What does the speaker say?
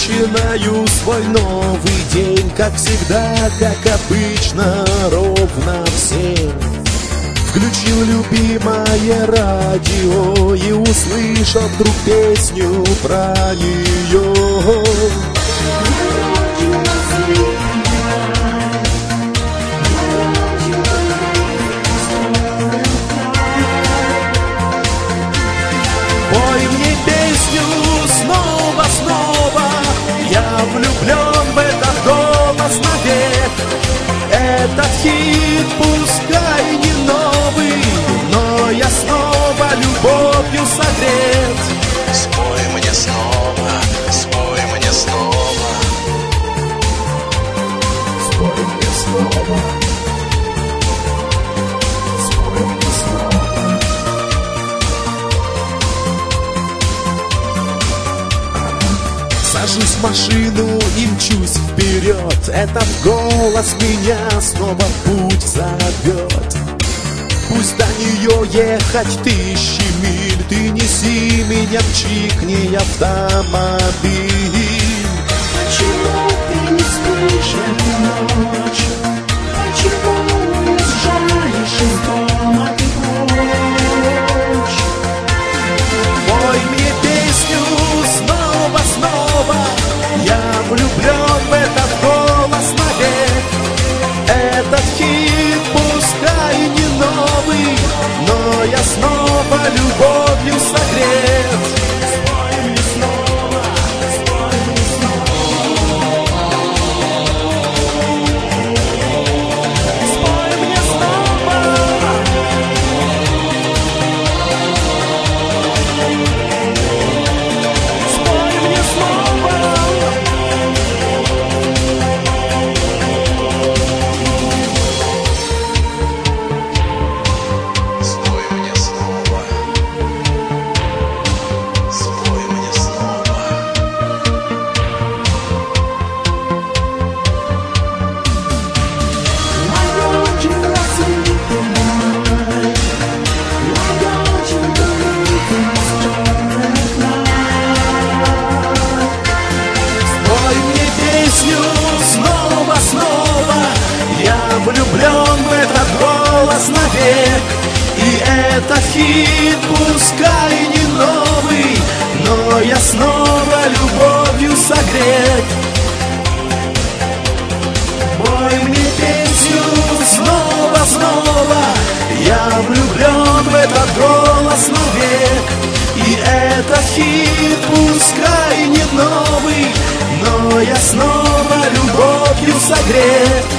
начинаю свой новый день, как всегда, как обычно, ровно в 7. Включил любимое радио и услышал вдруг песню про нее. Пой мне песню снова, я влюблен в этот голос навек. Этот хит пускай не новый, но я снова любовью согрет. Спой мне снова, спой мне снова. Спой мне снова. Спой мне снова. Сажусь в машину и мчусь вперед. Этот голос меня снова в путь зовет. Пусть до нее ехать 1000 миль, ты неси меня в чикни автомобиль. Почему ты не спишь эту ночь? Почему уезжаешь из дома ты прочь? Пой мне песню снова, я влюблен в этот голос навек. Этот хит пускай не новый, но я снова любовью согрет. Спой мне снова, спой мне снова. Спой мне снова. Спой мне снова. Спой мне снова. Спой мне снова. Why don't you sleep tonight? Why don't you believe in the starlit night? Спой мне песню снова, я влюблен в этот голос навек. И этот хит пускай не новый, но я снова любовью согрет. Пой мне песню снова, я влюблен в этот голос навек. И этот хит пускай не новый, но я снова любовью согрет.